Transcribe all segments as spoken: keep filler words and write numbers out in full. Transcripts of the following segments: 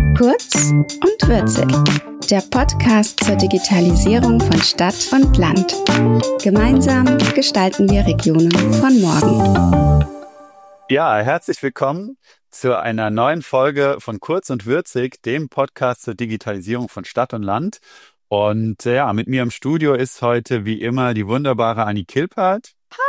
Kurz und würzig. Der Podcast zur Digitalisierung von Stadt und Land. Gemeinsam gestalten wir Regionen von morgen. Ja, herzlich willkommen zu einer neuen Folge von Kurz und würzig, dem Podcast zur Digitalisierung von Stadt und Land. Und ja, mit mir im Studio ist heute wie immer die wunderbare Anni Kilpert.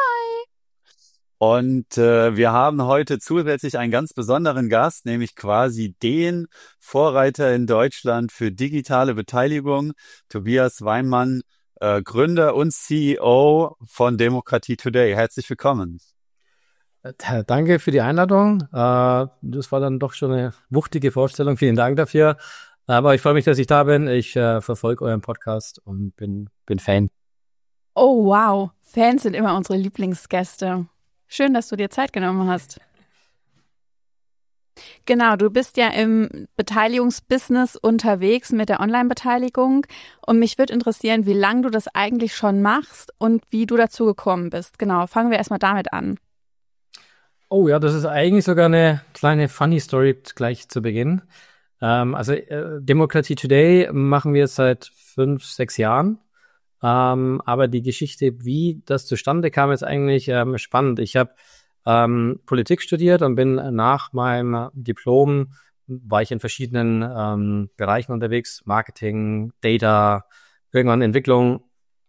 Und äh, wir haben heute zusätzlich einen ganz besonderen Gast, nämlich quasi den Vorreiter in Deutschland für digitale Beteiligung, Tobias Weinmann, äh, Gründer und C E O von Demokratie Today. Herzlich willkommen. Äh, Danke für die Einladung. Äh, das war dann doch schon eine wuchtige Vorstellung. Vielen Dank dafür. Aber ich freue mich, dass ich da bin. Ich äh, verfolge euren Podcast und bin, bin Fan. Oh wow, Fans sind immer unsere Lieblingsgäste. Schön, dass du dir Zeit genommen hast. Genau, du bist ja im Beteiligungsbusiness unterwegs mit der Online-Beteiligung und mich würde interessieren, wie lange du das eigentlich schon machst und wie du dazu gekommen bist. Genau, fangen wir erstmal damit an. Oh ja, das ist eigentlich sogar eine kleine funny Story gleich zu Beginn. Ähm, also äh, Demokratie Today machen wir seit fünf, sechs Jahren. Ähm, aber die Geschichte, wie das zustande kam, ist eigentlich ähm, spannend. Ich habe ähm, Politik studiert und bin nach meinem Diplom, war ich in verschiedenen ähm, Bereichen unterwegs, Marketing, Data, irgendwann Entwicklung.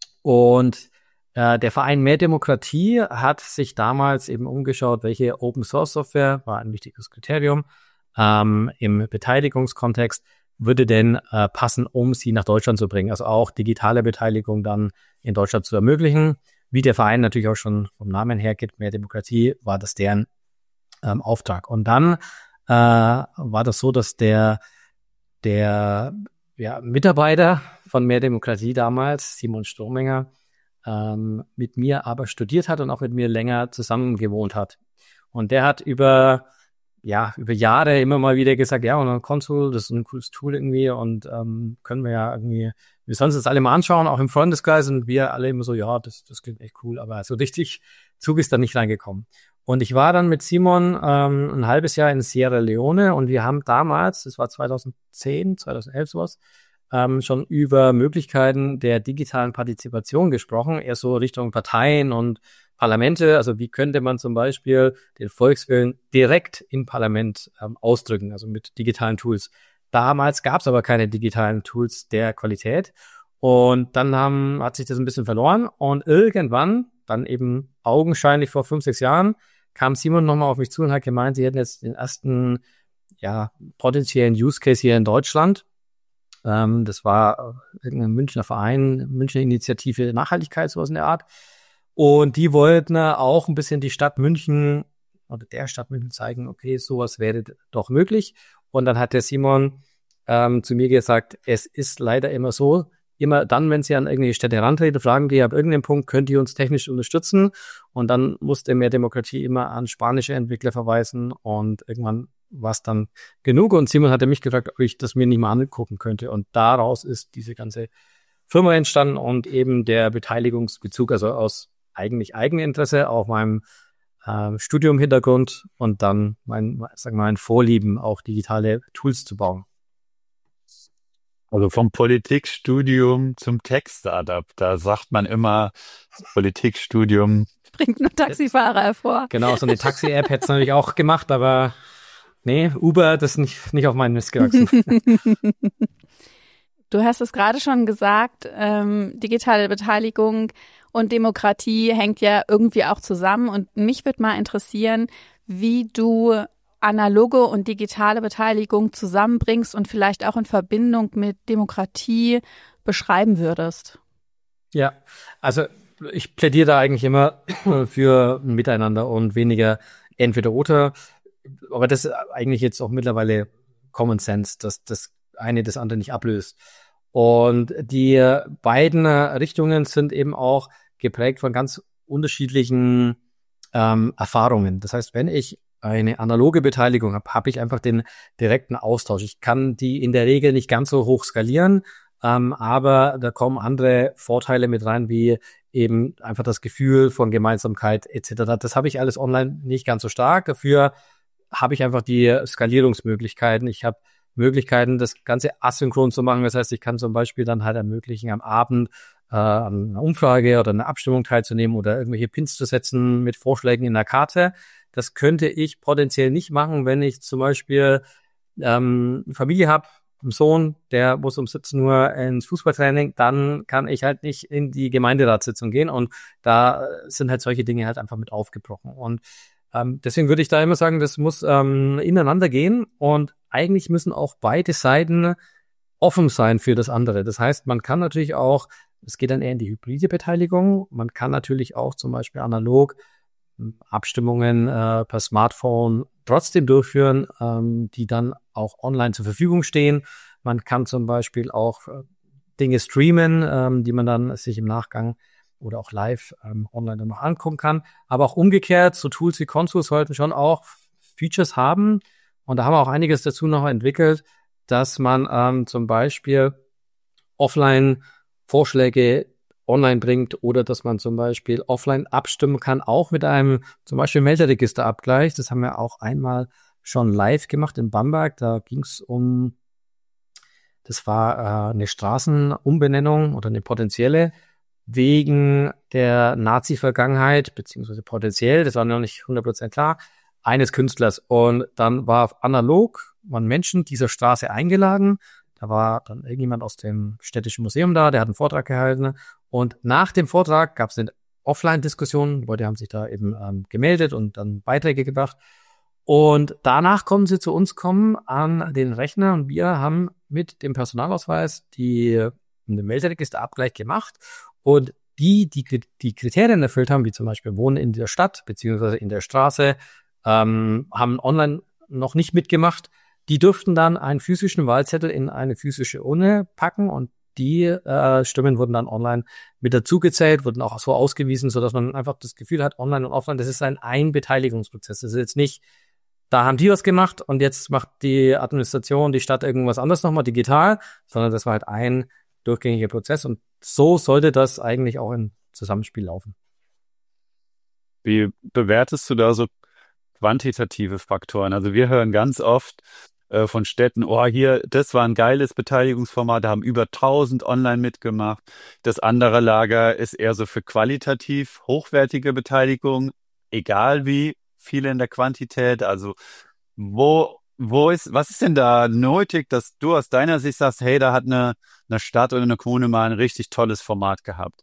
Und äh, der Verein Mehr Demokratie hat sich damals eben umgeschaut, welche Open-Source-Software, war ein wichtiges Kriterium, ähm, im Beteiligungskontext, würde denn äh, passen, um sie nach Deutschland zu bringen, also auch digitale Beteiligung dann in Deutschland zu ermöglichen. Wie der Verein natürlich auch schon vom Namen her gibt, Mehr Demokratie, war das deren ähm, Auftrag. Und dann äh, war das so, dass der der ja, Mitarbeiter von Mehr Demokratie damals, Simon Strohmenger, ähm, mit mir aber studiert hat und auch mit mir länger zusammen gewohnt hat. Und der hat über ja, über Jahre immer mal wieder gesagt, ja, und ein Consul, das ist ein cooles Tool irgendwie und ähm, können wir ja irgendwie, wir sollen uns das alle mal anschauen, auch im Freundeskreis und wir alle immer so, ja, das, das klingt echt cool, aber so richtig Zug ist da nicht reingekommen. Und ich war dann mit Simon ähm, ein halbes Jahr in Sierra Leone und wir haben damals, das war zweitausendzehn, zweitausendelf sowas, ähm, schon über Möglichkeiten der digitalen Partizipation gesprochen, eher so Richtung Parteien und Parlamente, also wie könnte man zum Beispiel den Volkswillen direkt im Parlament ähm, ausdrücken, also mit digitalen Tools. Damals gab es aber keine digitalen Tools der Qualität und dann haben, hat sich das ein bisschen verloren und irgendwann, dann eben augenscheinlich vor fünf, sechs Jahren, kam Simon nochmal auf mich zu und hat gemeint, sie hätten jetzt den ersten ja potenziellen Use Case hier in Deutschland. Ähm, das war irgendein Münchner Verein, Münchner Initiative Nachhaltigkeit, sowas in der Art. Und die wollten auch ein bisschen die Stadt München oder der Stadt München zeigen, okay, sowas wäre doch möglich. Und dann hat der Simon ähm, zu mir gesagt, es ist leider immer so, immer dann, wenn sie an irgendwelche Städte herantreten, fragen die, ab irgendeinem Punkt könnt ihr uns technisch unterstützen. Und dann musste Mehr Demokratie immer an spanische Entwickler verweisen und irgendwann war es dann genug. Und Simon hatte mich gefragt, ob ich das mir nicht mal angucken könnte. Und daraus ist diese ganze Firma entstanden und eben der Beteiligungsbezug, also aus eigentlich Eigeninteresse, auch meinem äh, Studium-Hintergrund und dann mein, sag mal, mein Vorlieben, auch digitale Tools zu bauen. Also vom Politikstudium zum Tech-Startup, da sagt man immer, das Politikstudium Bringt nur Taxifahrer hervor. Genau, so eine Taxi-App hätte es natürlich auch gemacht, aber nee, Uber, das ist nicht, nicht auf meinen Mist gewachsen. Du hast es gerade schon gesagt, ähm, digitale Beteiligung und Demokratie hängt ja irgendwie auch zusammen. Und mich würde mal interessieren, wie du analoge und digitale Beteiligung zusammenbringst und vielleicht auch in Verbindung mit Demokratie beschreiben würdest. Ja, also ich plädiere da eigentlich immer für ein Miteinander und weniger entweder oder. Aber das ist eigentlich jetzt auch mittlerweile Common Sense, dass das eine das andere nicht ablöst. Und die beiden Richtungen sind eben auch geprägt von ganz unterschiedlichen ähm, Erfahrungen. Das heißt, wenn ich eine analoge Beteiligung habe, habe ich einfach den direkten Austausch. Ich kann die in der Regel nicht ganz so hoch skalieren, ähm, aber da kommen andere Vorteile mit rein, wie eben einfach das Gefühl von Gemeinsamkeit et cetera. Das habe ich alles online nicht ganz so stark. Dafür habe ich einfach die Skalierungsmöglichkeiten. Ich habe Möglichkeiten, das Ganze asynchron zu machen. Das heißt, ich kann zum Beispiel dann halt ermöglichen, am Abend äh, an einer Umfrage oder einer Abstimmung teilzunehmen oder irgendwelche Pins zu setzen mit Vorschlägen in der Karte. Das könnte ich potenziell nicht machen, wenn ich zum Beispiel ähm, eine Familie habe, einen Sohn, der muss um siebzehn Uhr ins Fußballtraining, dann kann ich halt nicht in die Gemeinderatssitzung gehen und da sind halt solche Dinge halt einfach mit aufgebrochen. Und ähm, deswegen würde ich da immer sagen, das muss ähm, ineinander gehen und eigentlich müssen auch beide Seiten offen sein für das andere. Das heißt, man kann natürlich auch, es geht dann eher in die hybride Beteiligung, man kann natürlich auch zum Beispiel analog Abstimmungen äh, per Smartphone trotzdem durchführen, ähm, die dann auch online zur Verfügung stehen. Man kann zum Beispiel auch äh, Dinge streamen, ähm, die man dann sich im Nachgang oder auch live ähm, online dann noch angucken kann. Aber auch umgekehrt, so Tools wie Consul sollten schon auch Features haben. Und da haben wir auch einiges dazu noch entwickelt, dass man ähm, zum Beispiel offline Vorschläge online bringt oder dass man zum Beispiel offline abstimmen kann, auch mit einem zum Beispiel Melderegisterabgleich. Das haben wir auch einmal schon live gemacht in Bamberg. Da ging es um, das war äh, eine Straßenumbenennung oder eine potenzielle wegen der Nazi-Vergangenheit, beziehungsweise potenziell, das war noch nicht hundert Prozent klar, eines Künstlers. Und dann war analog, waren Menschen dieser Straße eingeladen. Da war dann irgendjemand aus dem Städtischen Museum da, der hat einen Vortrag gehalten. Und nach dem Vortrag gab es eine Offline-Diskussion. Leute haben sich da eben ähm, gemeldet und dann Beiträge gebracht. Und danach kommen sie zu uns kommen an den Rechner und wir haben mit dem Personalausweis die einen Melderegisterabgleich gemacht. Und die, die die Kriterien erfüllt haben, wie zum Beispiel wohnen in der Stadt beziehungsweise in der Straße, ähm, haben online noch nicht mitgemacht. Die durften dann einen physischen Wahlzettel in eine physische Urne packen und die äh, Stimmen wurden dann online mit dazugezählt, wurden auch so ausgewiesen, sodass man einfach das Gefühl hat, online und offline, das ist ein Einbeteiligungsprozess. Das ist jetzt nicht, da haben die was gemacht und jetzt macht die Administration, die Stadt irgendwas anderes nochmal digital, sondern das war halt ein durchgängiger Prozess und so sollte das eigentlich auch im Zusammenspiel laufen. Wie bewertest du da so quantitative Faktoren? Also wir hören ganz oft äh, von Städten, oh hier, das war ein geiles Beteiligungsformat, da haben über tausend online mitgemacht. Das andere Lager ist eher so für qualitativ hochwertige Beteiligung, egal wie viele in der Quantität. Also wo wo ist, was ist denn da nötig, dass du aus deiner Sicht sagst, hey, da hat eine eine Stadt oder eine Kommune mal ein richtig tolles Format gehabt?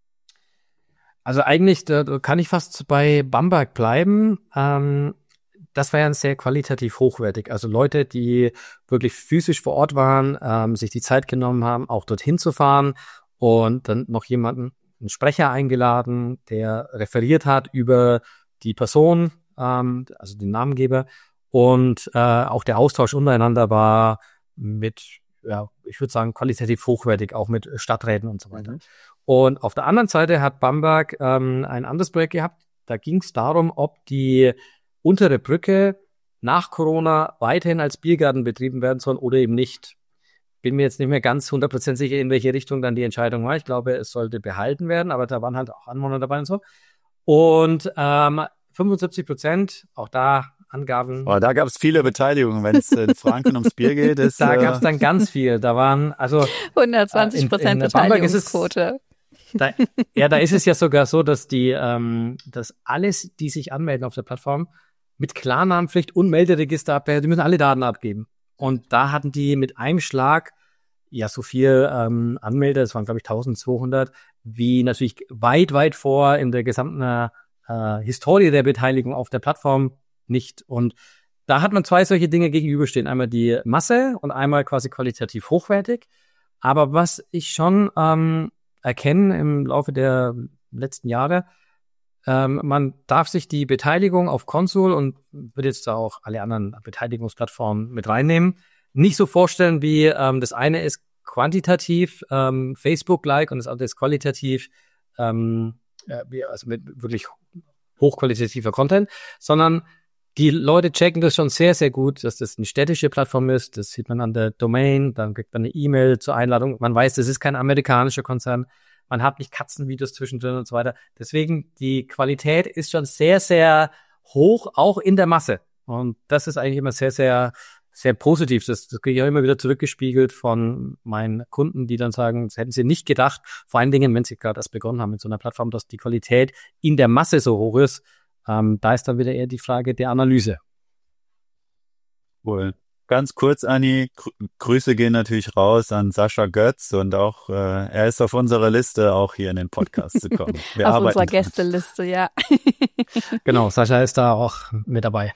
Also eigentlich, da kann ich fast bei Bamberg bleiben. Ähm, das war ja sehr qualitativ hochwertig. Also Leute, die wirklich physisch vor Ort waren, ähm, sich die Zeit genommen haben, auch dorthin zu fahren und dann noch jemanden, einen Sprecher eingeladen, der referiert hat über die Person, ähm, also den Namengeber. Und äh, auch der Austausch untereinander war mit, ja, ich würde sagen, qualitativ hochwertig, auch mit Stadträten und so weiter. Mhm. Und auf der anderen Seite hat Bamberg ähm, ein anderes Projekt gehabt. Da ging es darum, ob die untere Brücke nach Corona weiterhin als Biergarten betrieben werden soll oder eben nicht. Bin mir jetzt nicht mehr ganz hundert Prozent sicher, in welche Richtung dann die Entscheidung war. Ich glaube, es sollte behalten werden, aber da waren halt auch Anwohner dabei und so. Und ähm, fünfundsiebzig Prozent, auch da Angaben. Oh, da gab es viele Beteiligungen, wenn es in Franken ums Bier geht. Ist, da äh gab es dann ganz viel. Da waren also hundertzwanzig Prozent Beteiligungsquote. Da, ja, da ist es ja sogar so, dass die, ähm, dass alles, die sich anmelden auf der Plattform, mit Klarnamenpflicht und Melderegister abgeben, die müssen alle Daten abgeben. Und da hatten die mit einem Schlag ja so viel ähm, Anmelder, das waren glaube ich eintausendzweihundert, wie natürlich weit, weit vor in der gesamten äh, Historie der Beteiligung auf der Plattform nicht. Und da hat man zwei solche Dinge gegenüberstehen. Einmal die Masse und einmal quasi qualitativ hochwertig. Aber was ich schon ähm, erkenne im Laufe der letzten Jahre, ähm, man darf sich die Beteiligung auf Consul und würde jetzt da auch alle anderen Beteiligungsplattformen mit reinnehmen, nicht so vorstellen wie ähm, das eine ist quantitativ ähm, Facebook-like und das andere ist qualitativ, ähm, äh, also mit wirklich hochqualitativer Content, sondern die Leute checken das schon sehr, sehr gut, dass das eine städtische Plattform ist. Das sieht man an der Domain, dann kriegt man eine E-Mail zur Einladung. Man weiß, das ist kein amerikanischer Konzern. Man hat nicht Katzenvideos zwischendrin und so weiter. Deswegen, die Qualität ist schon sehr, sehr hoch, auch in der Masse. Und das ist eigentlich immer sehr, sehr, sehr positiv. Das, das kriege ich auch immer wieder zurückgespiegelt von meinen Kunden, die dann sagen, das hätten sie nicht gedacht, vor allen Dingen, wenn sie gerade erst begonnen haben mit so einer Plattform, dass die Qualität in der Masse so hoch ist. Ähm, da ist dann wieder eher die Frage der Analyse. Cool. Ganz kurz, Anni, Gr- Grüße gehen natürlich raus an Sascha Götz und auch äh, er ist auf unserer Liste, auch hier in den Podcast zu kommen. Wir Auf arbeiten unserer dran. Gästeliste, ja. Genau, Sascha ist da auch mit dabei.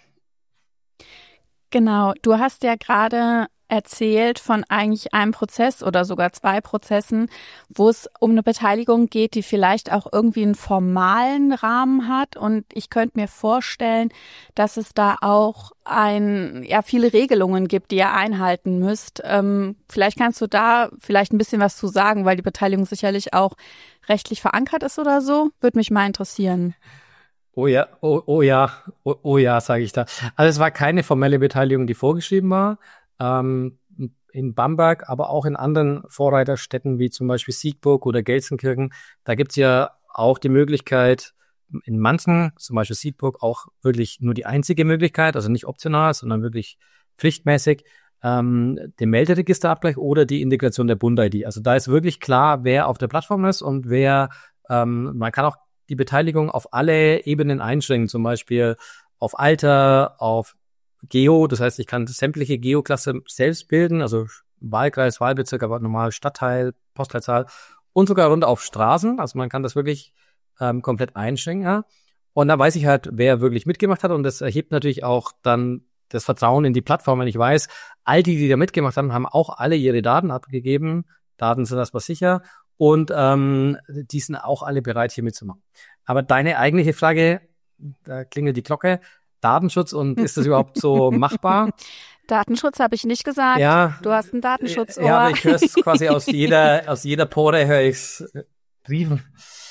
Genau, du hast ja gerade erzählt von eigentlich einem Prozess oder sogar zwei Prozessen, wo es um eine Beteiligung geht, die vielleicht auch irgendwie einen formalen Rahmen hat. Und ich könnte mir vorstellen, dass es da auch ein, ja, viele Regelungen gibt, die ihr einhalten müsst. Ähm, vielleicht kannst du da vielleicht ein bisschen was zu sagen, weil die Beteiligung sicherlich auch rechtlich verankert ist oder so. Würde mich mal interessieren. Oh ja, oh, oh ja, oh, oh ja, sage ich da. Also es war keine formelle Beteiligung, die vorgeschrieben war. Ähm, in Bamberg, aber auch in anderen Vorreiterstädten wie zum Beispiel Siegburg oder Gelsenkirchen, da gibt's ja auch die Möglichkeit, in manchen, zum Beispiel Siegburg, auch wirklich nur die einzige Möglichkeit, also nicht optional, sondern wirklich pflichtmäßig, ähm, den Melderegisterabgleich oder die Integration der Bund-I D. Also da ist wirklich klar, wer auf der Plattform ist und wer, ähm, man kann auch die Beteiligung auf alle Ebenen einschränken, zum Beispiel auf Alter, auf Geo, das heißt, ich kann sämtliche Geo-Klasse selbst bilden, also Wahlkreis, Wahlbezirk, aber normal Stadtteil, Postleitzahl und sogar runter auf Straßen. Also man kann das wirklich ähm, komplett einschränken. Ja. Und da weiß ich halt, wer wirklich mitgemacht hat und das erhebt natürlich auch dann das Vertrauen in die Plattform, wenn ich weiß, all die, die da mitgemacht haben, haben auch alle ihre Daten abgegeben. Daten sind erstmal sicher und ähm, die sind auch alle bereit, hier mitzumachen. Aber deine eigentliche Frage, da klingelt die Glocke, Datenschutz und ist das überhaupt so machbar? Datenschutz habe ich nicht gesagt. Ja, Du hast ein Datenschutzohr. ja, aber ich höre es quasi aus jeder, aus jeder Pore höre ich es riefen.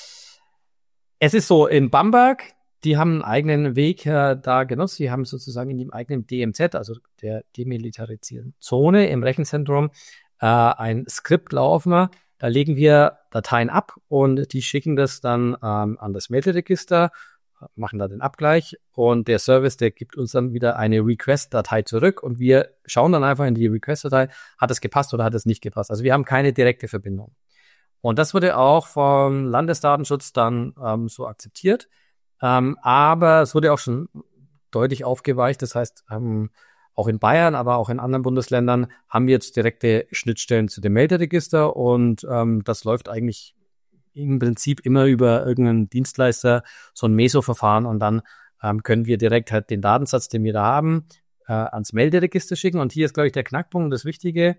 Es ist so, in Bamberg, die haben einen eigenen Weg äh, da genutzt. Die haben sozusagen in dem eigenen D M Z, also der demilitarisierten Zone im Rechenzentrum, äh, ein Skript laufen. Da legen wir Dateien ab und die schicken das dann ähm, an das Melderegister, machen da den Abgleich und der Service, der gibt uns dann wieder eine Request-Datei zurück und wir schauen dann einfach in die Request-Datei, hat es gepasst oder hat es nicht gepasst. Also wir haben keine direkte Verbindung. Und das wurde auch vom Landesdatenschutz dann ähm, so akzeptiert. Ähm, aber es wurde auch schon deutlich aufgeweicht. Das heißt, ähm, auch in Bayern, aber auch in anderen Bundesländern haben wir jetzt direkte Schnittstellen zu dem Melderegister und ähm, das läuft eigentlich im Prinzip immer über irgendeinen Dienstleister, so ein Meso-Verfahren und dann ähm, können wir direkt halt den Datensatz, den wir da haben, äh, ans Melderegister schicken. Und hier ist, glaube ich, der Knackpunkt, das Wichtige.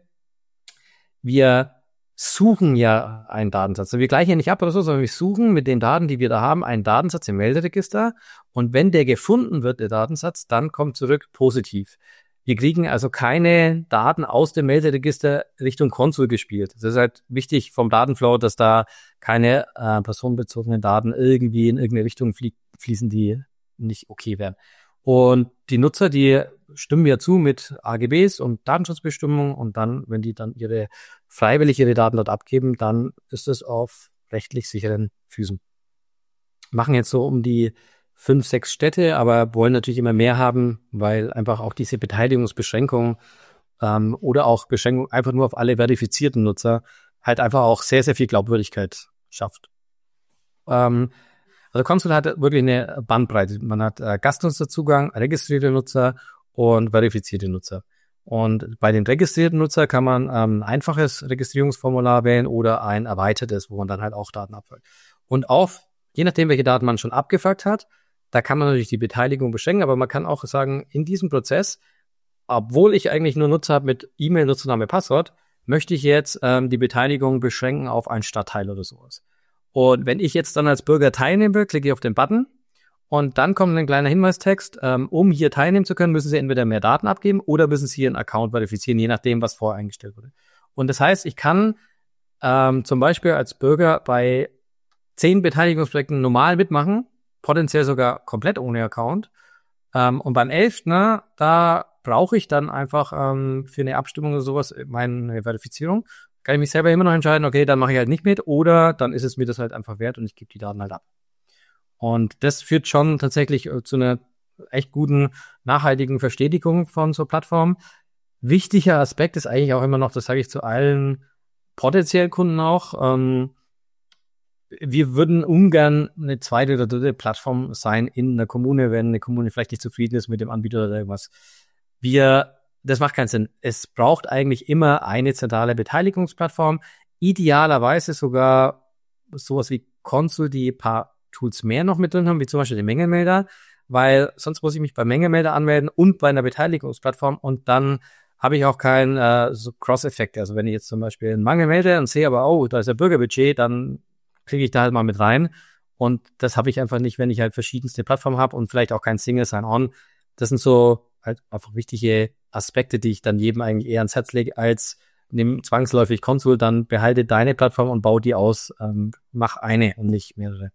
Wir suchen ja einen Datensatz. Also wir gleichen ja nicht ab oder so, sondern wir suchen mit den Daten, die wir da haben, einen Datensatz im Melderegister. Und wenn der gefunden wird, der Datensatz, dann kommt zurück positiv. Wir kriegen also keine Daten aus dem Melderegister Richtung Konsul gespielt. Das ist halt wichtig vom Datenflow, dass da keine äh, personenbezogenen Daten irgendwie in irgendeine Richtung flie- fließen, die nicht okay wären. Und die Nutzer, die stimmen ja zu mit A G Bs und Datenschutzbestimmungen und dann, wenn die dann ihre freiwillig ihre Daten dort abgeben, dann ist es auf rechtlich sicheren Füßen. Machen jetzt so um die fünf, sechs Städte, aber wollen natürlich immer mehr haben, weil einfach auch diese Beteiligungsbeschränkung ähm, oder auch Beschränkung einfach nur auf alle verifizierten Nutzer halt einfach auch sehr, sehr viel Glaubwürdigkeit schafft. Ähm, also Consul hat wirklich eine Bandbreite. Man hat äh, Gastnutzerzugang, registrierte Nutzer und verifizierte Nutzer. Und bei den registrierten Nutzer kann man ähm, ein einfaches Registrierungsformular wählen oder ein erweitertes, wo man dann halt auch Daten abfragt. Und auf, je nachdem, welche Daten man schon abgefragt hat, da kann man natürlich die Beteiligung beschränken, aber man kann auch sagen, in diesem Prozess, obwohl ich eigentlich nur Nutzer habe mit E-Mail, Nutzername, Passwort, möchte ich jetzt ähm, die Beteiligung beschränken auf einen Stadtteil oder sowas. Und wenn ich jetzt dann als Bürger teilnehme, klicke ich auf den Button und dann kommt ein kleiner Hinweistext, ähm, um hier teilnehmen zu können, müssen Sie entweder mehr Daten abgeben oder müssen Sie Ihren Account verifizieren, je nachdem, was vorher eingestellt wurde. Und das heißt, ich kann ähm, zum Beispiel als Bürger bei zehn Beteiligungsprojekten normal mitmachen, potenziell sogar komplett ohne Account. Ähm, und beim elften, ne, da brauche ich dann einfach ähm, für eine Abstimmung oder sowas meine Verifizierung. Kann ich mich selber immer noch entscheiden, okay, dann mache ich halt nicht mit oder dann ist es mir das halt einfach wert und ich gebe die Daten halt ab. Und das führt schon tatsächlich zu einer echt guten, nachhaltigen Verstetigung von so Plattformen. wichtiger Aspekt ist eigentlich auch immer noch, das sage ich zu allen potenziellen Kunden auch, ähm, wir würden ungern eine zweite oder dritte Plattform sein in einer Kommune, wenn eine Kommune vielleicht nicht zufrieden ist mit dem Anbieter oder irgendwas. Wir, das macht keinen Sinn. Es braucht eigentlich immer eine zentrale Beteiligungsplattform, idealerweise sogar sowas wie Consul, die ein paar Tools mehr noch mit drin haben, wie zum Beispiel den Mengenmelder, weil sonst muss ich mich bei Mengenmelder anmelden und bei einer Beteiligungsplattform und dann habe ich auch keinen äh, so Cross-Effekt. Also wenn ich jetzt zum Beispiel einen Mangel melde und sehe aber, oh, da ist ja Bürgerbudget, dann kriege ich da halt mal mit rein. Und das habe ich einfach nicht, wenn ich halt verschiedenste Plattformen habe und vielleicht auch kein Single Sign-On. Das sind so halt einfach wichtige Aspekte, die ich dann jedem eigentlich eher ans Herz lege, als nimm zwangsläufig Consul, dann behalte deine Plattform und bau die aus. Ähm, mach eine und nicht mehrere.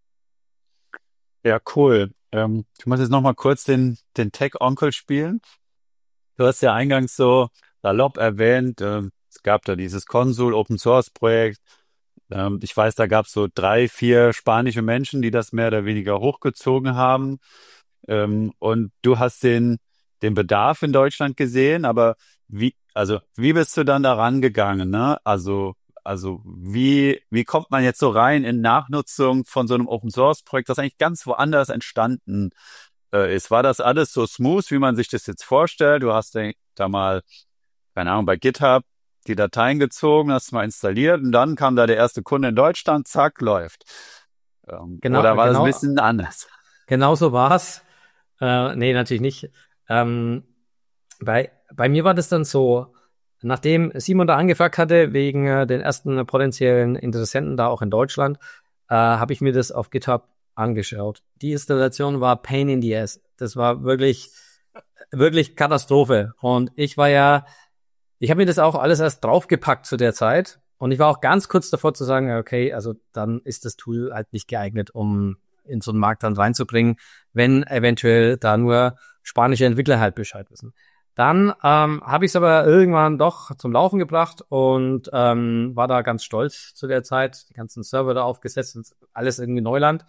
Ja, cool. Ähm, ich muss jetzt noch mal kurz den, den Tech-Onkel spielen. Du hast ja eingangs so salopp erwähnt, äh, es gab da dieses Consul Open Source Projekt. Ähm, ich weiß, da gab es so drei, vier spanische Menschen, die das mehr oder weniger hochgezogen haben. Ähm, und du hast den, den Bedarf in Deutschland gesehen, aber wie, also, wie bist du dann da rangegangen, ne? Also, also, wie, wie kommt man jetzt so rein in Nachnutzung von so einem Open Source Projekt, das eigentlich ganz woanders entstanden äh, ist? War das alles so smooth, wie man sich das jetzt vorstellt? Du hast da mal, keine Ahnung, bei GitHub die Dateien gezogen, hast mal installiert und dann kam da der erste Kunde in Deutschland, zack, läuft. Ähm, Genau, oder war das genau, ein bisschen anders? genau so war's. Äh, nee, natürlich nicht. Ähm, bei, bei mir war das dann so, nachdem Simon da angefragt hatte, wegen äh, den ersten potenziellen Interessenten da auch in Deutschland, äh, habe ich mir das auf GitHub angeschaut. Die Installation war pain in the ass. Das war wirklich, wirklich Katastrophe. Und ich war ja, ich habe mir das auch alles erst draufgepackt zu der Zeit. Und ich war auch ganz kurz davor zu sagen, okay, also dann ist das Tool halt nicht geeignet, um in so einen Markt dann reinzubringen, wenn eventuell da nur spanische Entwickler halt Bescheid wissen. Dann ähm, habe ich es aber irgendwann doch zum Laufen gebracht und ähm, war da ganz stolz zu der Zeit, die ganzen Server da aufgesetzt, alles irgendwie Neuland.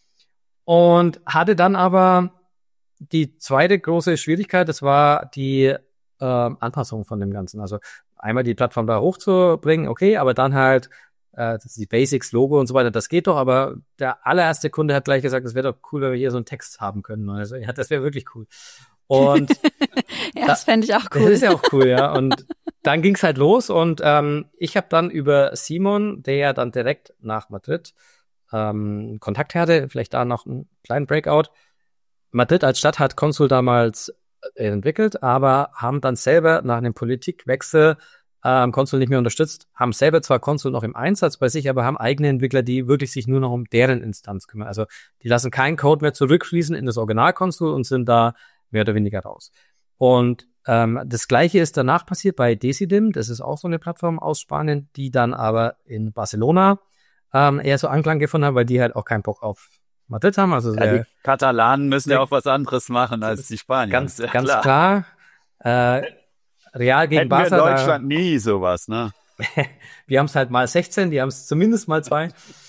Und hatte dann aber die zweite große Schwierigkeit, das war die ähm, Anpassung von dem Ganzen. Also einmal die Plattform da hochzubringen, okay, aber dann halt äh, das ist die Basics, Logo und so weiter, das geht doch, aber der allererste Kunde hat gleich gesagt, es wäre doch cool, wenn wir hier so einen Text haben können. Also ja, das wäre wirklich cool. Und ja, das fände ich auch cool. Das ist ja auch cool, ja. Und dann ging's halt los und ähm, ich habe dann über Simon, der ja dann direkt nach Madrid ähm, Kontakt hatte, vielleicht da noch einen kleinen Breakout. Madrid als Stadt hat Consul damals entwickelt, aber haben dann selber nach einem Politikwechsel ähm, Consul nicht mehr unterstützt, haben selber zwar Consul noch im Einsatz bei sich, aber haben eigene Entwickler, die wirklich sich nur noch um deren Instanz kümmern. Also die lassen keinen Code mehr zurückfließen in das Original-Consul und sind da mehr oder weniger raus. Und ähm, das Gleiche ist danach passiert bei Decidim. Das ist auch so eine Plattform aus Spanien, die dann aber in Barcelona ähm, eher so Anklang gefunden hat, weil die halt auch keinen Bock auf Madrid haben. Also ja, die Katalanen müssen ja auch was anderes machen als die Spanier. Ganz, ja, ganz klar. klar äh, Real gegen Hätten Barca. Wir in Deutschland da, nie sowas, ne? Wir haben es halt mal sechzehn, die haben es zumindest mal zwei.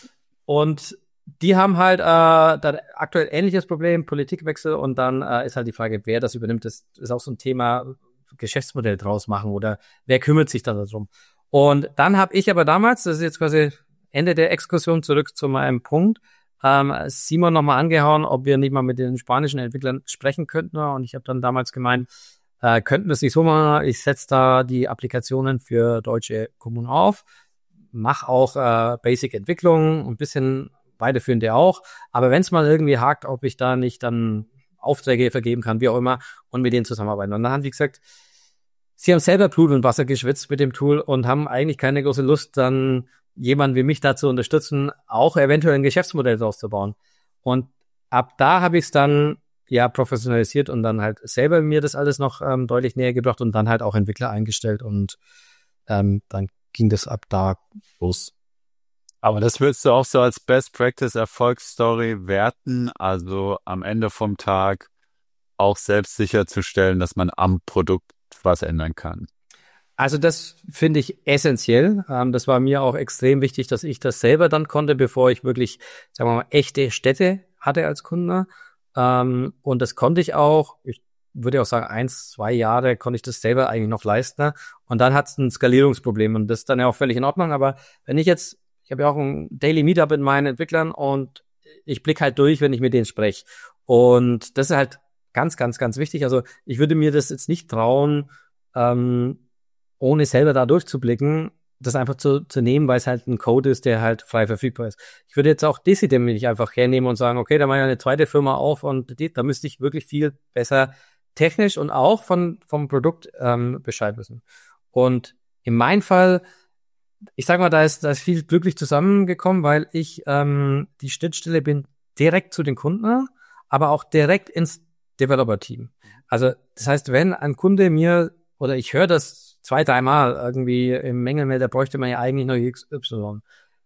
Und die haben halt äh, da aktuell ähnliches Problem, Politikwechsel, und dann äh, ist halt die Frage, wer das übernimmt. Das ist auch so ein Thema, Geschäftsmodell draus machen oder wer kümmert sich da darum. Und dann habe ich aber damals, das ist jetzt quasi Ende der Exkursion, zurück zu meinem Punkt, ähm, Simon nochmal angehauen, ob wir nicht mal mit den spanischen Entwicklern sprechen könnten. Und ich habe dann damals gemeint, äh, könnten wir es nicht so machen, ich setze da die Applikationen für deutsche Kommunen auf, mache auch äh, Basic-Entwicklung, ein bisschen weiterführende auch, aber wenn es mal irgendwie hakt, ob ich da nicht dann Aufträge vergeben kann, wie auch immer, und mit denen zusammenarbeiten. Und dann haben sie gesagt, sie haben selber Blut und Wasser geschwitzt mit dem Tool und haben eigentlich keine große Lust, dann jemanden wie mich da zu unterstützen, auch eventuell ein Geschäftsmodell draus zu bauen. Und ab da habe ich es dann ja professionalisiert und dann halt selber mir das alles noch ähm, deutlich näher gebracht und dann halt auch Entwickler eingestellt und ähm, dann ging das ab da los. Aber das würdest du auch so als Best Practice Erfolgsstory werten, also am Ende vom Tag auch selbst sicherzustellen, dass man am Produkt was ändern kann. Also das finde ich essentiell. Ähm, das war mir auch extrem wichtig, dass ich das selber dann konnte, bevor ich wirklich, sagen wir mal, echte Städte hatte als Kunde. Ähm, und das konnte ich auch. Ich würde auch sagen, eins, zwei Jahre konnte ich das selber eigentlich noch leisten. Und dann hat es ein Skalierungsproblem und das ist dann ja auch völlig in Ordnung. Aber wenn ich jetzt, ich habe ja auch ein Daily Meetup mit meinen Entwicklern und ich blicke halt durch, wenn ich mit denen spreche. Und das ist halt ganz, ganz, ganz wichtig. Also ich würde mir das jetzt nicht trauen, ähm, ohne selber da durchzublicken, das einfach zu, zu nehmen, weil es halt ein Code ist, der halt frei verfügbar ist. Ich würde jetzt auch Decidim nicht einfach hernehmen und sagen, okay, da mache ich eine zweite Firma auf und die, da müsste ich wirklich viel besser technisch und auch von vom Produkt ähm, Bescheid wissen. Und in meinem Fall, ich sag mal, da ist da ist viel glücklich zusammengekommen, weil ich ähm, die Schnittstelle bin direkt zu den Kunden, aber auch direkt ins Developer-Team. Also das heißt, wenn ein Kunde mir oder ich höre das zwei, dreimal irgendwie im Mängelmelder, bräuchte man ja eigentlich noch X Y.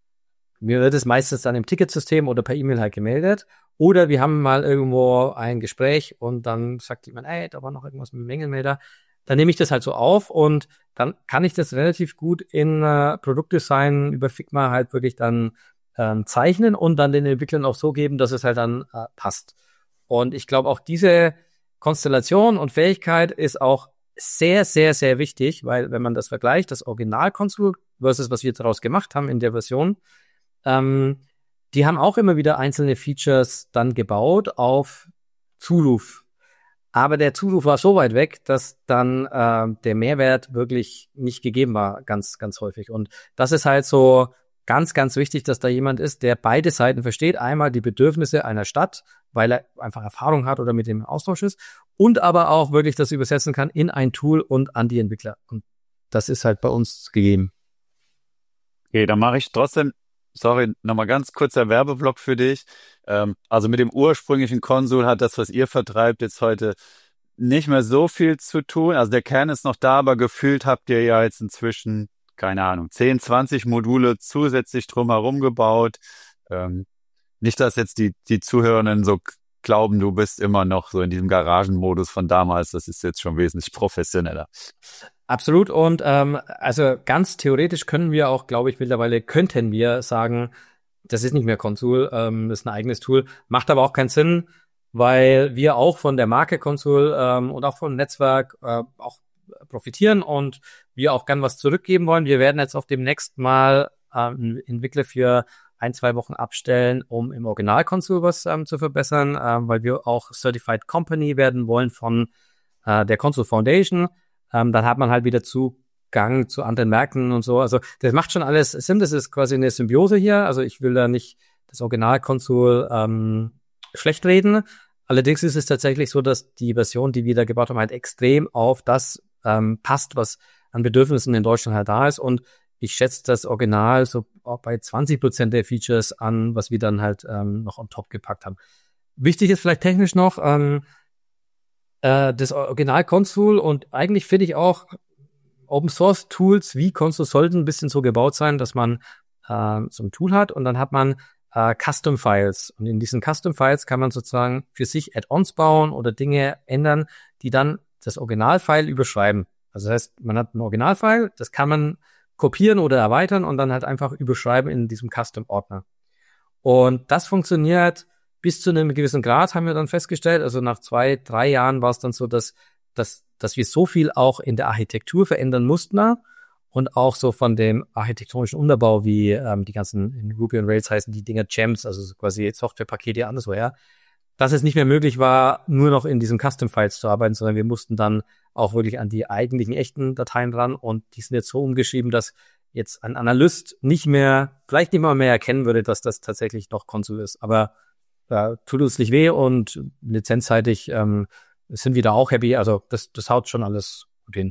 Mir wird es meistens dann im Ticketsystem oder per E-Mail halt gemeldet. Oder wir haben mal irgendwo ein Gespräch und dann sagt jemand, ey, da war noch irgendwas mit dem Mängelmelder. Dann nehme ich das halt so auf und dann kann ich das relativ gut in äh, Produktdesign über Figma halt wirklich dann ähm, zeichnen und dann den Entwicklern auch so geben, dass es halt dann äh, passt. Und ich glaube, auch diese Konstellation und Fähigkeit ist auch sehr, sehr, sehr wichtig, weil wenn man das vergleicht, das Original-Konsul versus was wir daraus gemacht haben in der Version, ähm, die haben auch immer wieder einzelne Features dann gebaut auf Zuruf. Aber der Zuruf war so weit weg, dass dann äh, der Mehrwert wirklich nicht gegeben war, ganz, ganz häufig. Und das ist halt so ganz, ganz wichtig, dass da jemand ist, der beide Seiten versteht. Einmal die Bedürfnisse einer Stadt, weil er einfach Erfahrung hat oder mit dem Austausch ist. Und aber auch wirklich das übersetzen kann in ein Tool und an die Entwickler. Und das ist halt bei uns gegeben. Okay, dann mache ich trotzdem, sorry, nochmal ganz kurzer Werbeblock für dich. Ähm, also mit dem ursprünglichen Konsul hat das, was ihr vertreibt, jetzt heute nicht mehr so viel zu tun. Also der Kern ist noch da, aber gefühlt habt ihr ja jetzt inzwischen, keine Ahnung, zehn, zwanzig Module zusätzlich drumherum gebaut. Ähm, nicht, dass jetzt die, die Zuhörenden so glauben, du bist immer noch so in diesem Garagenmodus von damals. Das ist jetzt schon wesentlich professioneller. Absolut. Und ähm, also ganz theoretisch können wir auch, glaube ich, mittlerweile könnten wir sagen, das ist nicht mehr Konsul, ähm, das ist ein eigenes Tool. Macht aber auch keinen Sinn, weil wir auch von der Marke Konsul ähm, und auch vom Netzwerk äh, auch profitieren und wir auch gern was zurückgeben wollen. Wir werden jetzt auf dem nächsten Mal ähm, Entwickler für ein, zwei Wochen abstellen, um im Original-Konsul was ähm, zu verbessern, ähm, weil wir auch Certified Company werden wollen von äh, der Konsul Foundation. Ähm, dann hat man halt wieder Zugang zu anderen Märkten und so. Also das macht schon alles Sinn. Das ist quasi eine Symbiose hier. Also ich will da nicht das Original-Konsul ähm, schlecht reden. Allerdings ist es tatsächlich so, dass die Version, die wir da gebaut haben, halt extrem auf das ähm, passt, was an Bedürfnissen in Deutschland halt da ist. Und ich schätze das Original so auch bei zwanzig Prozent der Features an, was wir dann halt ähm, noch on top gepackt haben. Wichtig ist vielleicht technisch noch ähm, äh, das Original Konsul und eigentlich finde ich auch Open Source Tools wie Konsul sollten ein bisschen so gebaut sein, dass man äh, so ein Tool hat und dann hat man äh, Custom Files und in diesen Custom Files kann man sozusagen für sich Add-ons bauen oder Dinge ändern, die dann das Originalfile überschreiben. Also das heißt, man hat ein Originalfile, das kann man kopieren oder erweitern und dann halt einfach überschreiben in diesem Custom-Ordner. Und das funktioniert bis zu einem gewissen Grad, haben wir dann festgestellt. Also nach zwei, drei Jahren war es dann so, dass, dass, dass wir so viel auch in der Architektur verändern mussten und auch so von dem architektonischen Unterbau, wie ähm, die ganzen in Ruby und Rails heißen die Dinger Gems, also so quasi Softwarepakete anderswoher, dass es nicht mehr möglich war, nur noch in diesen Custom-Files zu arbeiten, sondern wir mussten dann auch wirklich an die eigentlichen echten Dateien ran und die sind jetzt so umgeschrieben, dass jetzt ein Analyst nicht mehr, vielleicht nicht mal mehr erkennen würde, dass das tatsächlich noch Konsul ist. Aber äh, tut uns nicht weh und lizenzseitig ähm, sind wir da auch happy. Also das, das haut schon alles gut hin.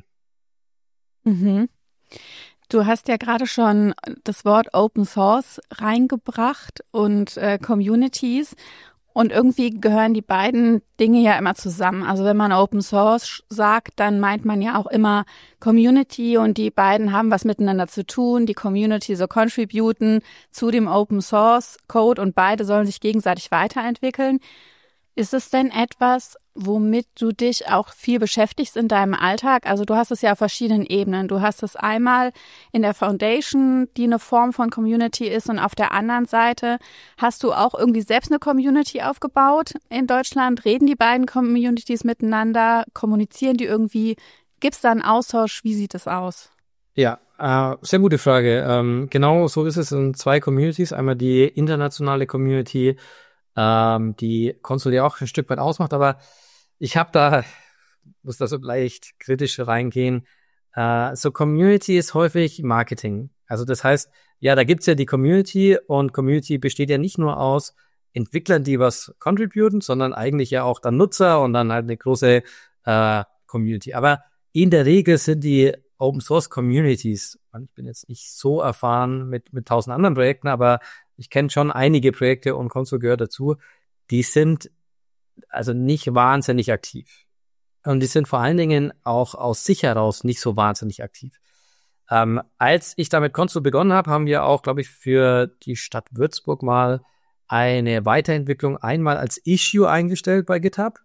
Mhm. Du hast ja gerade schon das Wort Open Source reingebracht und äh, Communities. Und irgendwie gehören die beiden Dinge ja immer zusammen. Also wenn man Open Source sagt, dann meint man ja auch immer Community und die beiden haben was miteinander zu tun. Die Community soll contributen zu dem Open Source Code und beide sollen sich gegenseitig weiterentwickeln. Ist es denn etwas, womit du dich auch viel beschäftigst in deinem Alltag? Also du hast es ja auf verschiedenen Ebenen. Du hast es einmal in der Foundation, die eine Form von Community ist, und auf der anderen Seite hast du auch irgendwie selbst eine Community aufgebaut in Deutschland. Reden die beiden Communities miteinander? Kommunizieren die irgendwie? Gibt es da einen Austausch? Wie sieht es aus? Ja, äh, sehr gute Frage. Ähm, genau so ist es in zwei Communities. Einmal die internationale Community, ähm, die Consul ja auch ein Stück weit ausmacht, aber ich habe da, muss da so leicht kritisch reingehen, äh, so Community ist häufig Marketing. Also das heißt, ja, da gibt's ja die Community, und Community besteht ja nicht nur aus Entwicklern, die was contributen, sondern eigentlich ja auch dann Nutzer und dann halt eine große äh, Community. Aber in der Regel sind die Open Source Communities, ich bin jetzt nicht so erfahren mit mit tausend anderen Projekten, aber ich kenne schon einige Projekte und Consul gehört dazu, die sind also nicht wahnsinnig aktiv. Und die sind vor allen Dingen auch aus sich heraus nicht so wahnsinnig aktiv. Ähm, als ich damit Consul begonnen habe, haben wir auch, glaube ich, für die Stadt Würzburg mal eine Weiterentwicklung einmal als Issue eingestellt bei GitHub.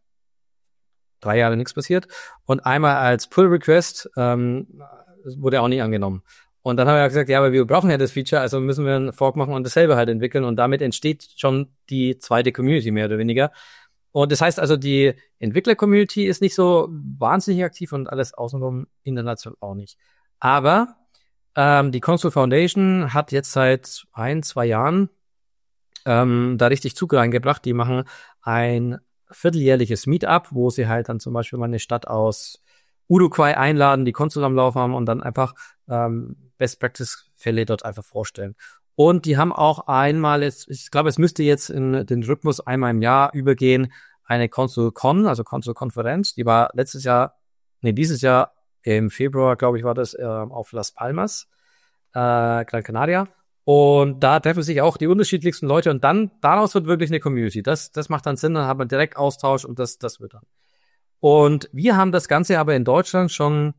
Drei Jahre nichts passiert. Und einmal als Pull-Request, ähm, wurde auch nicht angenommen. Und dann haben wir gesagt, ja, aber wir brauchen ja das Feature, also müssen wir einen Fork machen und dasselbe halt entwickeln. Und damit entsteht schon die zweite Community mehr oder weniger. Und das heißt also, die Entwickler-Community ist nicht so wahnsinnig aktiv und alles außenrum international auch nicht. Aber ähm, die Consul Foundation hat jetzt seit ein, zwei Jahren ähm, da richtig Zug reingebracht. Die machen ein vierteljährliches Meetup, wo sie halt dann zum Beispiel mal eine Stadt aus Uruguay einladen, die Consul am Laufen haben und dann einfach ähm, Best-Practice-Fälle dort einfach vorstellen. Und die haben auch einmal, jetzt, ich glaube, es müsste jetzt in den Rhythmus einmal im Jahr übergehen, eine Consul-Con, also Consul-Konferenz. Die war letztes Jahr, nee, dieses Jahr im Februar, glaube ich, war das äh, auf Las Palmas, äh, Gran Canaria. Und da treffen sich auch die unterschiedlichsten Leute und dann, daraus wird wirklich eine Community. Das, das macht dann Sinn, dann hat man direkt Austausch und das, das wird dann. Und wir haben das Ganze aber in Deutschland schon,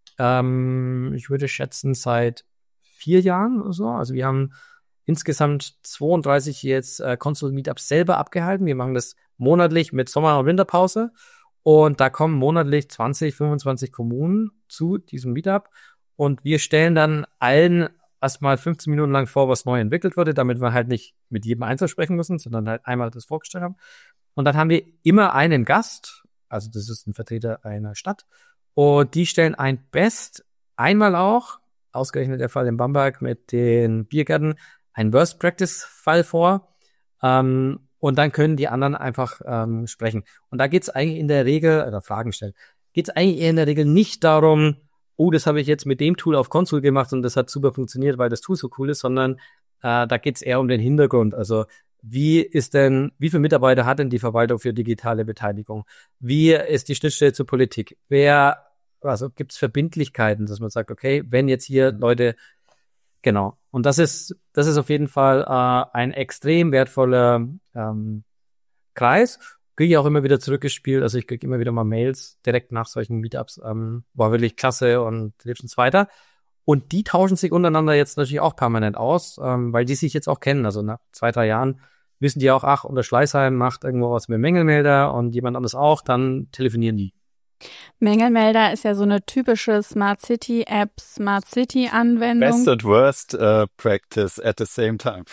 ähm, ich würde schätzen, seit vier Jahren oder so. Also wir haben insgesamt zweiunddreißig jetzt äh, Consul-Meetups selber abgehalten. Wir machen das monatlich mit Sommer- und Winterpause. Und da kommen monatlich zwanzig, fünfundzwanzig Kommunen zu diesem Meetup. Und wir stellen dann allen erstmal fünfzehn Minuten lang vor, was neu entwickelt wurde, damit wir halt nicht mit jedem Einzelnen sprechen müssen, sondern halt einmal das vorgestellt haben. Und dann haben wir immer einen Gast, also das ist ein Vertreter einer Stadt, und die stellen ein Best, einmal auch, ausgerechnet der Fall in Bamberg mit den Biergärten, ein Worst-Practice-Fall vor, ähm, und dann können die anderen einfach ähm, sprechen. Und da geht's eigentlich in der Regel, oder Fragen stellen, geht's eigentlich eher in der Regel nicht darum, oh, das habe ich jetzt mit dem Tool auf Consul gemacht und das hat super funktioniert, weil das Tool so cool ist, sondern äh, da geht's eher um den Hintergrund. Also wie ist denn, wie viele Mitarbeiter hat denn die Verwaltung für digitale Beteiligung? Wie ist die Schnittstelle zur Politik? Wer, also gibt's Verbindlichkeiten, dass man sagt, okay, wenn jetzt hier Leute, genau. Und das ist, das ist auf jeden Fall äh, ein extrem wertvoller ähm, Kreis. Kriege ich auch immer wieder zurückgespielt, also ich kriege immer wieder mal Mails direkt nach solchen Meetups, ähm, war wirklich klasse und hilft uns weiter. Und die tauschen sich untereinander jetzt natürlich auch permanent aus, ähm, weil die sich jetzt auch kennen. Also nach zwei, drei Jahren wissen die auch, ach, unter Schleißheim macht irgendwo was mit Mängelmelder und jemand anderes auch, dann telefonieren die. Mängelmelder ist ja so eine typische Smart City App, Smart City Anwendung. Best and worst uh, practice at the same time.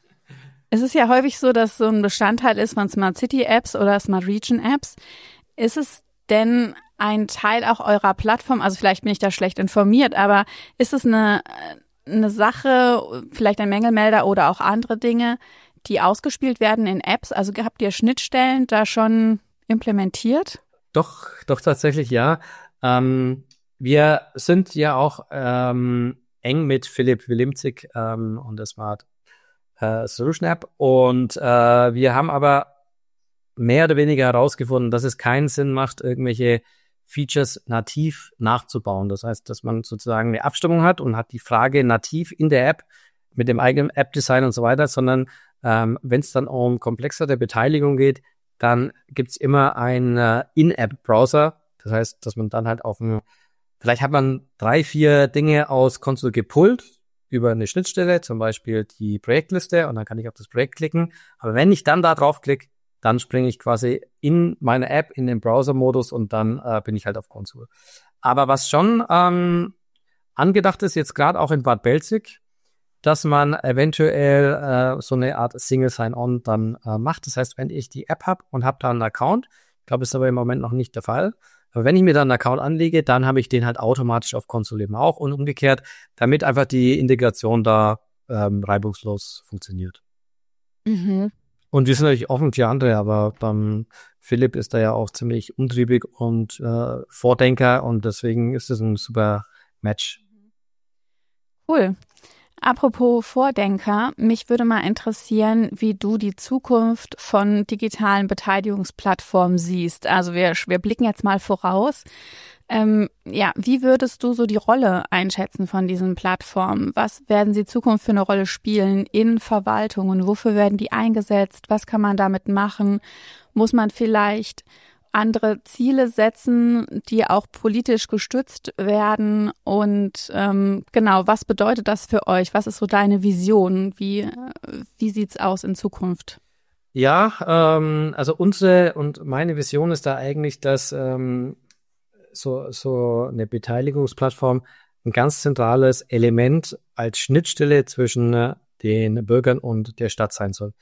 Es ist ja häufig so, dass so ein Bestandteil ist von Smart City Apps oder Smart Region Apps. Ist es denn ein Teil auch eurer Plattform? Also vielleicht bin ich da schlecht informiert, aber ist es eine, eine Sache, vielleicht ein Mängelmelder oder auch andere Dinge, die ausgespielt werden in Apps? Also habt ihr Schnittstellen da schon implementiert? Doch, doch tatsächlich ja. Ähm, wir sind ja auch ähm, eng mit Philipp Wilimzig ähm, und der Smart äh, Solution App und äh, wir haben aber mehr oder weniger herausgefunden, dass es keinen Sinn macht, irgendwelche Features nativ nachzubauen. Das heißt, dass man sozusagen eine Abstimmung hat und hat die Frage nativ in der App mit dem eigenen App-Design und so weiter, sondern ähm, wenn es dann um komplexere Beteiligung geht, dann gibt's immer einen äh, In-App-Browser. Das heißt, dass man dann halt auf dem, vielleicht hat man drei, vier Dinge aus Consul gepullt über eine Schnittstelle, zum Beispiel die Projektliste, und dann kann ich auf das Projekt klicken. Aber wenn ich dann da draufklicke, dann springe ich quasi in meine App in den Browser-Modus und dann äh, bin ich halt auf Consul. Aber was schon ähm, angedacht ist, jetzt gerade auch in Bad Belzig, dass man eventuell äh, so eine Art Single Sign-On dann äh, macht. Das heißt, wenn ich die App habe und habe da einen Account, ich glaube, das ist aber im Moment noch nicht der Fall, aber wenn ich mir dann einen Account anlege, dann habe ich den halt automatisch auf Consul eben auch und umgekehrt, damit einfach die Integration da ähm, reibungslos funktioniert. Mhm. Und wir sind natürlich offen für andere, aber beim Philipp ist da ja auch ziemlich umtriebig und äh, Vordenker und deswegen ist es ein super Match. Cool. Apropos Vordenker, mich würde mal interessieren, wie du die Zukunft von digitalen Beteiligungsplattformen siehst. Also wir, wir blicken jetzt mal voraus. Ähm, ja, wie würdest du so die Rolle einschätzen von diesen Plattformen? Was werden sie Zukunft für eine Rolle spielen in Verwaltungen? Wofür werden die eingesetzt? Was kann man damit machen? Muss man vielleicht andere Ziele setzen, die auch politisch gestützt werden? Und ähm, genau, was bedeutet das für euch? Was ist so deine Vision? Wie, wie sieht's aus in Zukunft? Ja, ähm, also unsere und meine Vision ist da eigentlich, dass ähm, so, so eine Beteiligungsplattform ein ganz zentrales Element als Schnittstelle zwischen äh, den Bürgern und der Stadt sein soll.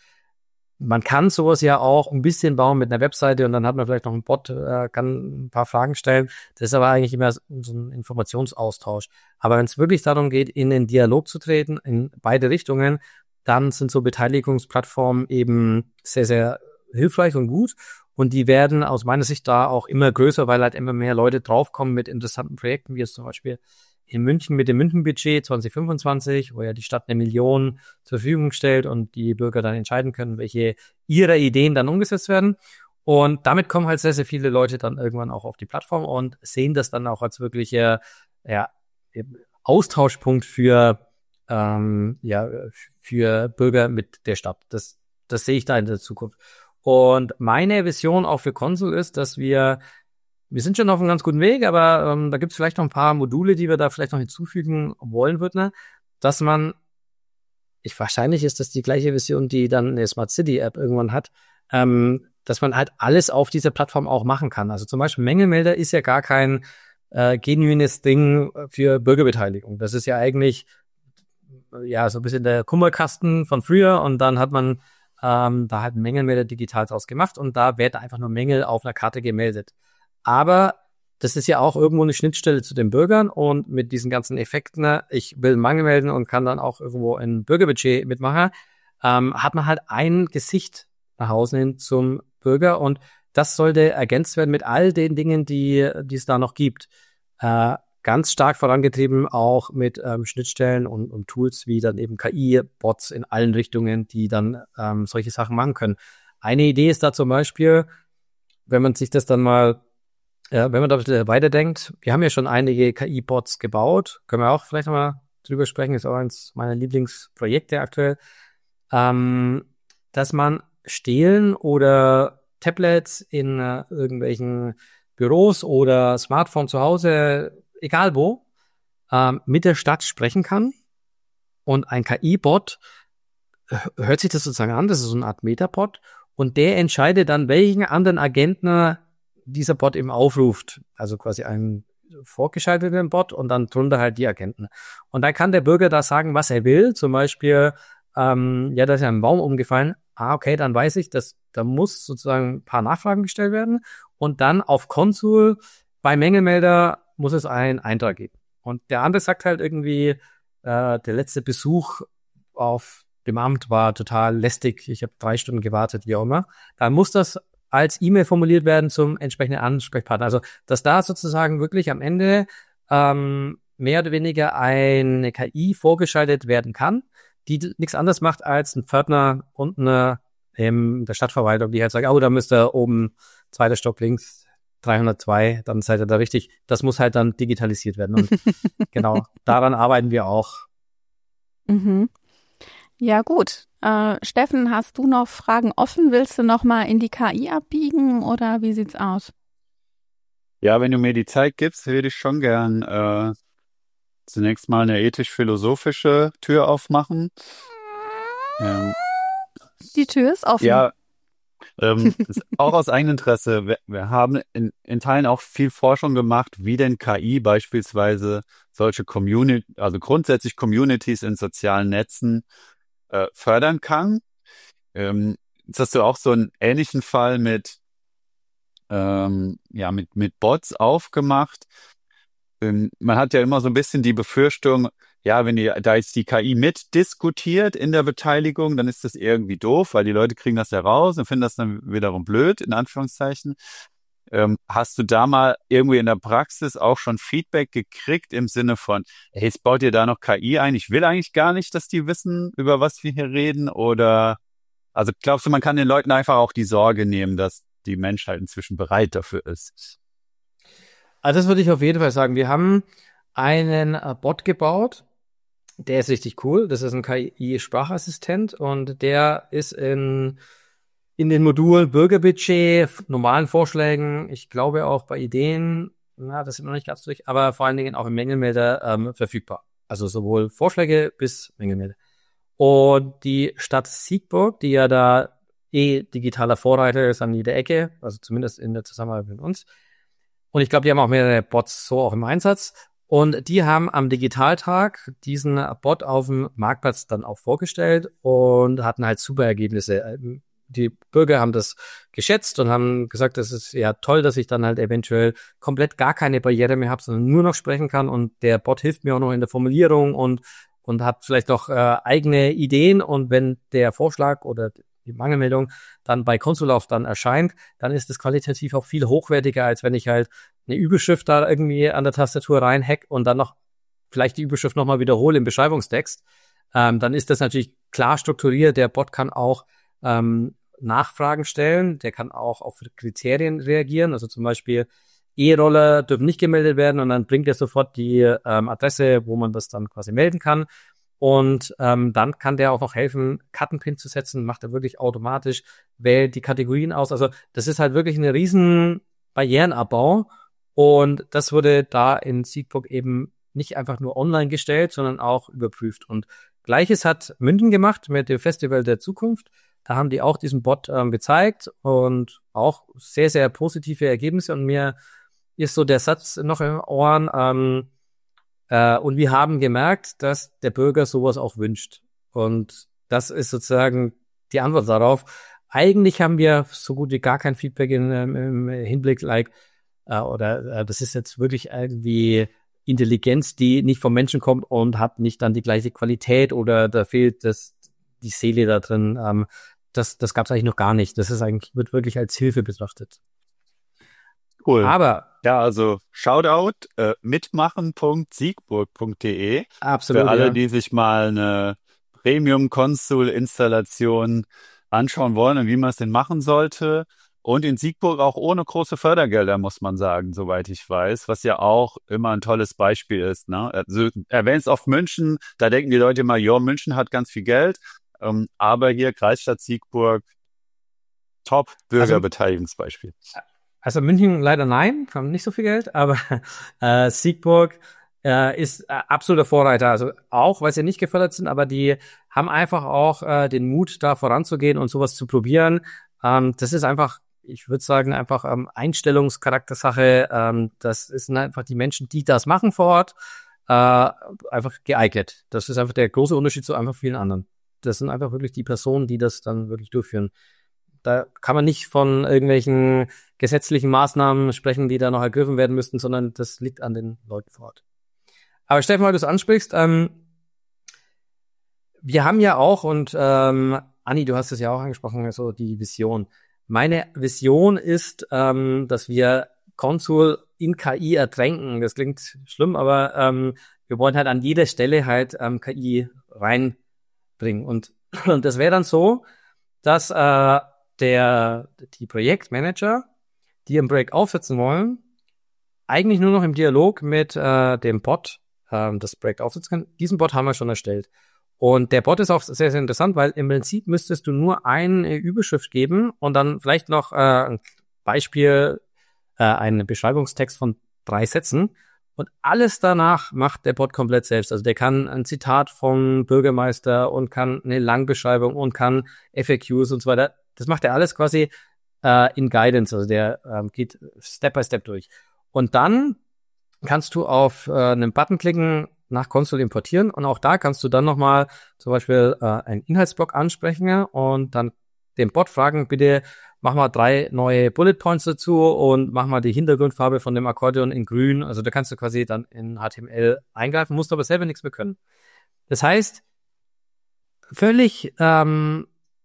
Man kann sowas ja auch ein bisschen bauen mit einer Webseite und dann hat man vielleicht noch einen Bot, äh, kann ein paar Fragen stellen. Das ist aber eigentlich immer so ein Informationsaustausch. Aber wenn es wirklich darum geht, in den Dialog zu treten, in beide Richtungen, dann sind so Beteiligungsplattformen eben sehr, sehr hilfreich und gut. Und die werden aus meiner Sicht da auch immer größer, weil halt immer mehr Leute draufkommen mit interessanten Projekten, wie es zum Beispiel in München mit dem München-Budget zwanzig fünfundzwanzig, wo ja die Stadt eine Million zur Verfügung stellt und die Bürger dann entscheiden können, welche ihrer Ideen dann umgesetzt werden. Und damit kommen halt sehr, sehr viele Leute dann irgendwann auch auf die Plattform und sehen das dann auch als wirklicher ja, Austauschpunkt für, ähm, ja, für Bürger mit der Stadt. Das, das sehe ich da in der Zukunft. Und meine Vision auch für Consul ist, dass wir Wir sind schon auf einem ganz guten Weg, aber ähm, da gibt es vielleicht noch ein paar Module, die wir da vielleicht noch hinzufügen wollen würden, dass man, ich wahrscheinlich ist das die gleiche Vision, die dann eine Smart City App irgendwann hat, ähm, dass man halt alles auf dieser Plattform auch machen kann. Also zum Beispiel Mängelmelder ist ja gar kein äh, genuines Ding für Bürgerbeteiligung. Das ist ja eigentlich ja so ein bisschen der Kummerkasten von früher und dann hat man ähm, da halt einen Mängelmelder digital draus gemacht und da werden einfach nur Mängel auf einer Karte gemeldet. Aber das ist ja auch irgendwo eine Schnittstelle zu den Bürgern und mit diesen ganzen Effekten, ich will einen Mangel melden und kann dann auch irgendwo ein Bürgerbudget mitmachen, ähm, hat man halt ein Gesicht nach Hause hin zum Bürger und das sollte ergänzt werden mit all den Dingen, die, die es da noch gibt. Äh, ganz stark vorangetrieben auch mit ähm, Schnittstellen und, und Tools wie dann eben K I-Bots in allen Richtungen, die dann ähm, solche Sachen machen können. Eine Idee ist da zum Beispiel, wenn man sich das dann mal Ja, wenn man da ein bisschen weiterdenkt, wir haben ja schon einige K I-Bots gebaut, können wir auch vielleicht nochmal drüber sprechen, ist auch eins meiner Lieblingsprojekte aktuell, ähm, dass man Stelen oder Tablets in äh, irgendwelchen Büros oder Smartphone zu Hause, egal wo, ähm, mit der Stadt sprechen kann und ein K I-Bot hört sich das sozusagen an, das ist so eine Art Metapod und der entscheidet dann, welchen anderen Agenten dieser Bot eben aufruft, also quasi einen vorgeschalteten Bot und dann drunter halt die Agenten. Und dann kann der Bürger da sagen, was er will, zum Beispiel, ähm, ja, da ist ja ein Baum umgefallen, ah, okay, dann weiß ich, dass da muss sozusagen ein paar Nachfragen gestellt werden und dann auf Consul bei Mängelmelder muss es einen Eintrag geben. Und der andere sagt halt irgendwie, äh, der letzte Besuch auf dem Amt war total lästig, ich habe drei Stunden gewartet, wie auch immer. Dann muss das als E-Mail formuliert werden zum entsprechenden Ansprechpartner. Also, dass da sozusagen wirklich am Ende ähm, mehr oder weniger eine K I vorgeschaltet werden kann, die nichts anderes macht als ein Pförtner unten in der Stadtverwaltung, die halt sagt, oh, da müsst ihr oben, zweiter Stock links, dreihundertzwei, dann seid ihr da richtig. Das muss halt dann digitalisiert werden. Und genau, daran arbeiten wir auch. Mhm. Ja, gut. Äh, Steffen, hast du noch Fragen offen? Willst du noch mal in die K I abbiegen oder wie sieht's aus? Ja, wenn du mir die Zeit gibst, würde ich schon gern äh, zunächst mal eine ethisch-philosophische Tür aufmachen. Ähm, Die Tür ist offen. ja, ähm, ist auch aus eigenem Interesse. Wir, wir haben in, in Teilen auch viel Forschung gemacht, wie denn K I beispielsweise solche Community, also grundsätzlich Communities in sozialen Netzen äh, fördern kann. Ähm, jetzt hast du auch so einen ähnlichen Fall mit, ähm, ja, mit, mit Bots aufgemacht. Ähm, man hat ja immer so ein bisschen die Befürchtung, ja, wenn die, da jetzt die K I mitdiskutiert in der Beteiligung, dann ist das irgendwie doof, weil die Leute kriegen das ja raus und finden das dann wiederum blöd, in Anführungszeichen. Ähm, hast du da mal irgendwie in der Praxis auch schon Feedback gekriegt im Sinne von, hey, jetzt baut ihr da noch K I ein? Ich will eigentlich gar nicht, dass die wissen, über was wir hier reden. Oder, also glaubst du, man kann den Leuten einfach auch die Sorge nehmen, dass die Menschheit inzwischen bereit dafür ist? Also das würde ich auf jeden Fall sagen. Wir haben einen äh, Bot gebaut, der ist richtig cool. Das ist ein K I-Sprachassistent und der ist in, in den Modulen Bürgerbudget, normalen Vorschlägen, ich glaube auch bei Ideen, na, das sind noch nicht ganz durch, aber vor allen Dingen auch im Mängelmelder ähm, verfügbar. Also sowohl Vorschläge bis Mängelmelder. Und die Stadt Siegburg, die ja da eh digitaler Vorreiter ist an jeder Ecke, also zumindest in der Zusammenarbeit mit uns. Und ich glaube, die haben auch mehrere Bots so auch im Einsatz. Und die haben am Digitaltag diesen Bot auf dem Marktplatz dann auch vorgestellt und hatten halt super Ergebnisse. Die Bürger haben das geschätzt und haben gesagt, das ist ja toll, dass ich dann halt eventuell komplett gar keine Barriere mehr habe, sondern nur noch sprechen kann. Und der Bot hilft mir auch noch in der Formulierung und und hat vielleicht noch äh, eigene Ideen. Und wenn der Vorschlag oder die Mangelmeldung dann bei Konsolauf dann erscheint, dann ist es qualitativ auch viel hochwertiger, als wenn ich halt eine Überschrift da irgendwie an der Tastatur reinhack und dann noch vielleicht die Überschrift nochmal wiederhole im Beschreibungstext. Ähm, dann ist das natürlich klar strukturiert. Der Bot kann auch ähm, Nachfragen stellen. Der kann auch auf Kriterien reagieren. Also zum Beispiel E-Roller dürfen nicht gemeldet werden und dann bringt er sofort die ähm, Adresse, wo man das dann quasi melden kann. Und ähm, dann kann der auch noch helfen, Kartenpin zu setzen, macht er wirklich automatisch, wählt die Kategorien aus. Also das ist halt wirklich ein riesen Barrierenabbau. Und das wurde da in Siegburg eben nicht einfach nur online gestellt, sondern auch überprüft. Und Gleiches hat München gemacht mit dem Festival der Zukunft. Da haben die auch diesen Bot ähm, gezeigt und auch sehr, sehr positive Ergebnisse. Und mir ist so der Satz noch im Ohren, ähm, äh, und wir haben gemerkt, dass der Bürger sowas auch wünscht. Und das ist sozusagen die Antwort darauf. Eigentlich haben wir so gut wie gar kein Feedback in, im Hinblick, like, äh, oder äh, das ist jetzt wirklich irgendwie Intelligenz, die nicht vom Menschen kommt und hat nicht dann die gleiche Qualität oder da fehlt das, die Seele da drin. Ähm, das das gab es eigentlich noch gar nicht. Das ist eigentlich, wird wirklich als Hilfe betrachtet. Cool. Aber ja, also Shoutout, äh, mitmachen punkt siegburg punkt de. Absolut, für alle, ja. die sich mal eine Premium-Konsul-Installation anschauen wollen und wie man es denn machen sollte. Und in Siegburg auch ohne große Fördergelder, muss man sagen, soweit ich weiß, was ja auch immer ein tolles Beispiel ist. Ne? Also, erwähnst oft München, da denken die Leute immer, ja, München hat ganz viel Geld, ähm, aber hier Kreisstadt Siegburg, top Bürgerbeteiligungsbeispiel. Also, Also München leider nein, haben nicht so viel Geld, aber äh, Siegburg äh, ist äh, absoluter Vorreiter. Also auch, weil sie nicht gefördert sind, aber die haben einfach auch äh, den Mut, da voranzugehen und sowas zu probieren. Ähm, das ist einfach, ich würde sagen, einfach ähm, Einstellungscharaktersache. Ähm, das sind einfach die Menschen, die das machen vor Ort, äh, einfach geeignet. Das ist einfach der große Unterschied zu einfach vielen anderen. Das sind einfach wirklich die Personen, die das dann wirklich durchführen. Da kann man nicht von irgendwelchen gesetzlichen Maßnahmen sprechen, die da noch ergriffen werden müssten, sondern das liegt an den Leuten vor Ort. Aber Steffen, weil du es ansprichst, ähm, wir haben ja auch, und ähm, Anni, du hast es ja auch angesprochen, also die Vision. Meine Vision ist, ähm, dass wir Consul in K I ertränken. Das klingt schlimm, aber ähm, wir wollen halt an jeder Stelle halt ähm, K I reinbringen. Und, und das wäre dann so, dass äh, der die Projektmanager, die ein Projekt aufsetzen wollen, eigentlich nur noch im Dialog mit äh, dem Bot äh, das Projekt aufsetzen können. Diesen Bot haben wir schon erstellt. Und der Bot ist auch sehr, sehr interessant, weil im Prinzip müsstest du nur eine Überschrift geben und dann vielleicht noch äh, ein Beispiel, äh, einen Beschreibungstext von drei Sätzen. Und alles danach macht der Bot komplett selbst. Also der kann ein Zitat vom Bürgermeister und kann eine Langbeschreibung und kann F A Qs und so weiter. Das macht er alles quasi äh, in Guidance, also der ähm, geht Step by Step durch. Und dann kannst du auf äh, einen Button klicken, nach Console importieren, und auch da kannst du dann nochmal zum Beispiel äh, einen Inhaltsblock ansprechen und dann den Bot fragen, bitte mach mal drei neue Bullet Points dazu und mach mal die Hintergrundfarbe von dem Akkordeon in grün. Also da kannst du quasi dann in H T M L eingreifen, musst aber selber nichts mehr können. Das heißt, völlig ähm,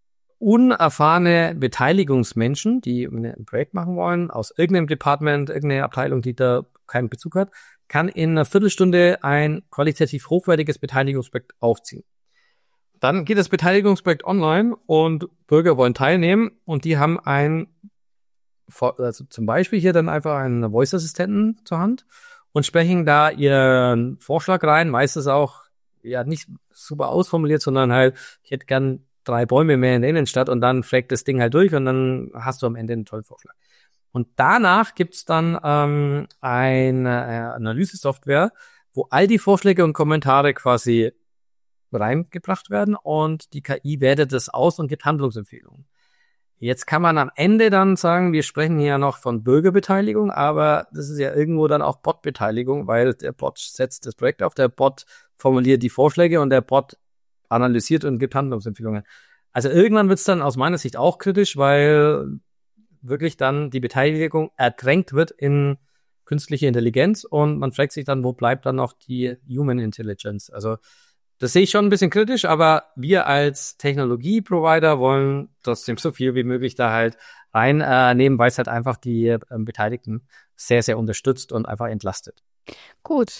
unerfahrene Beteiligungsmenschen, die ein Projekt machen wollen, aus irgendeinem Department, irgendeine Abteilung, die da keinen Bezug hat, kann in einer Viertelstunde ein qualitativ hochwertiges Beteiligungsprojekt aufziehen. Dann geht das Beteiligungsprojekt online und Bürger wollen teilnehmen und die haben ein, also zum Beispiel hier dann einfach einen Voice-Assistenten zur Hand und sprechen da ihren Vorschlag rein, meistens auch ja nicht super ausformuliert, sondern halt, ich hätte gern drei Bäume mehr in der Innenstadt, und dann fragt das Ding halt durch und dann hast du am Ende einen tollen Vorschlag. Und danach gibt's dann ähm, eine Analyse-Software, wo all die Vorschläge und Kommentare quasi reingebracht werden und die K I wertet das aus und gibt Handlungsempfehlungen. Jetzt kann man am Ende dann sagen, wir sprechen hier noch von Bürgerbeteiligung, aber das ist ja irgendwo dann auch Bot-Beteiligung, weil der Bot setzt das Projekt auf, der Bot formuliert die Vorschläge und der Bot analysiert und gibt Handlungsempfehlungen. Also irgendwann wird's dann aus meiner Sicht auch kritisch, weil wirklich dann die Beteiligung ertränkt wird in künstliche Intelligenz und man fragt sich dann, wo bleibt dann noch die Human Intelligence? Also das sehe ich schon ein bisschen kritisch, aber wir als Technologie-Provider wollen trotzdem so viel wie möglich da halt reinnehmen, äh, weil es halt einfach die äh, Beteiligten sehr, sehr unterstützt und einfach entlastet. Gut.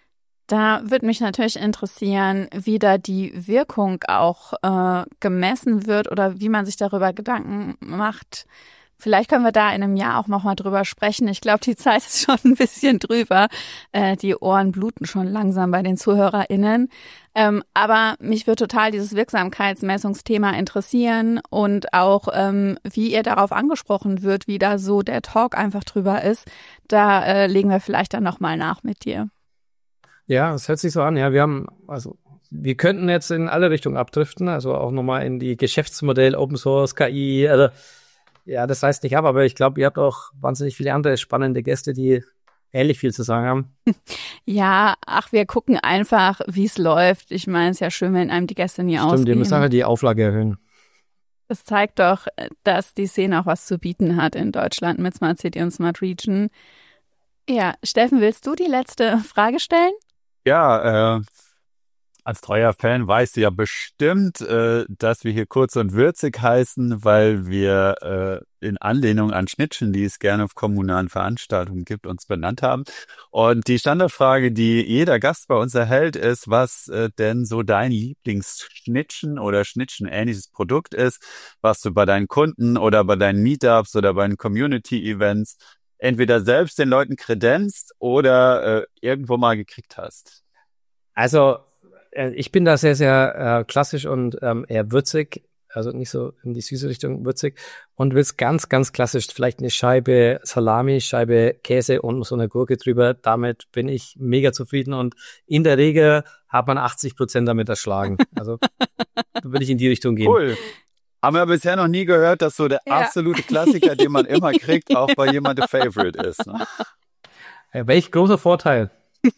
Da würde mich natürlich interessieren, wie da die Wirkung auch äh, gemessen wird oder wie man sich darüber Gedanken macht. Vielleicht können wir da in einem Jahr auch nochmal drüber sprechen. Ich glaube, die Zeit ist schon ein bisschen drüber. Äh, die Ohren bluten schon langsam bei den ZuhörerInnen. Ähm, aber mich würde total dieses Wirksamkeitsmessungsthema interessieren und auch, ähm, wie ihr darauf angesprochen wird, wie da so der Talk einfach drüber ist. Da äh, legen wir vielleicht dann nochmal nach mit dir. Ja, es hört sich so an. Ja, wir haben, also wir könnten jetzt in alle Richtungen abdriften, also auch nochmal in die Geschäftsmodell, Open Source, K I, also ja, das heißt nicht ab, aber ich glaube, ihr habt auch wahnsinnig viele andere spannende Gäste, die ähnlich viel zu sagen haben. Ja, ach, wir gucken einfach, wie es läuft. Ich meine, es ist ja schön, wenn einem die Gäste nie ausgehen. Stimmt, ihr müsst einfach die Auflage erhöhen. Das zeigt doch, dass die Szene auch was zu bieten hat in Deutschland mit Smart City und Smart Region. Ja, Steffen, willst du die letzte Frage stellen? Ja, äh, als treuer Fan weißt du ja bestimmt, äh, dass wir hier kurz und würzig heißen, weil wir äh, in Anlehnung an Schnittchen, die es gerne auf kommunalen Veranstaltungen gibt, uns benannt haben. Und die Standardfrage, die jeder Gast bei uns erhält, ist, was äh, denn so dein Lieblingsschnittchen oder Schnittchen-ähnliches Produkt ist, was du bei deinen Kunden oder bei deinen Meetups oder bei den Community-Events entweder selbst den Leuten kredenzt oder äh, irgendwo mal gekriegt hast. Also ich bin da sehr, sehr äh, klassisch und ähm, eher würzig, also nicht so in die süße Richtung würzig, und will's ganz, ganz klassisch, vielleicht eine Scheibe Salami, Scheibe Käse und so eine Gurke drüber. Damit bin ich mega zufrieden und in der Regel hat man achtzig Prozent damit erschlagen. Also da würde ich in die Richtung gehen. Cool. Haben wir bisher noch nie gehört, dass so der ja. absolute Klassiker, den man immer kriegt, auch bei jemandem Favorite ist. Ne? Ja, welch großer Vorteil.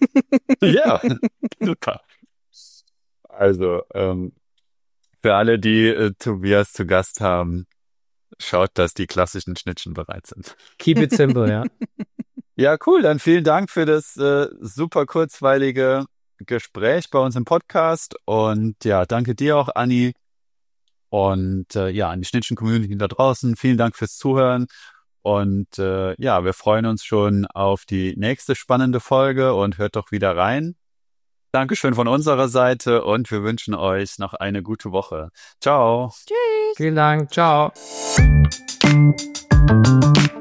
Ja, super. Also, ähm, für alle, die äh, Tobias zu Gast haben, schaut, dass die klassischen Schnittchen bereit sind. Keep it simple, ja. Ja, cool. Dann vielen Dank für das äh, super kurzweilige Gespräch bei uns im Podcast. Und ja, danke dir auch, Anni. Und äh, ja, an die Schnittchen-Community da draußen. Vielen Dank fürs Zuhören. Und äh, ja, wir freuen uns schon auf die nächste spannende Folge und hört doch wieder rein. Dankeschön von unserer Seite und wir wünschen euch noch eine gute Woche. Ciao. Tschüss. Vielen Dank. Ciao.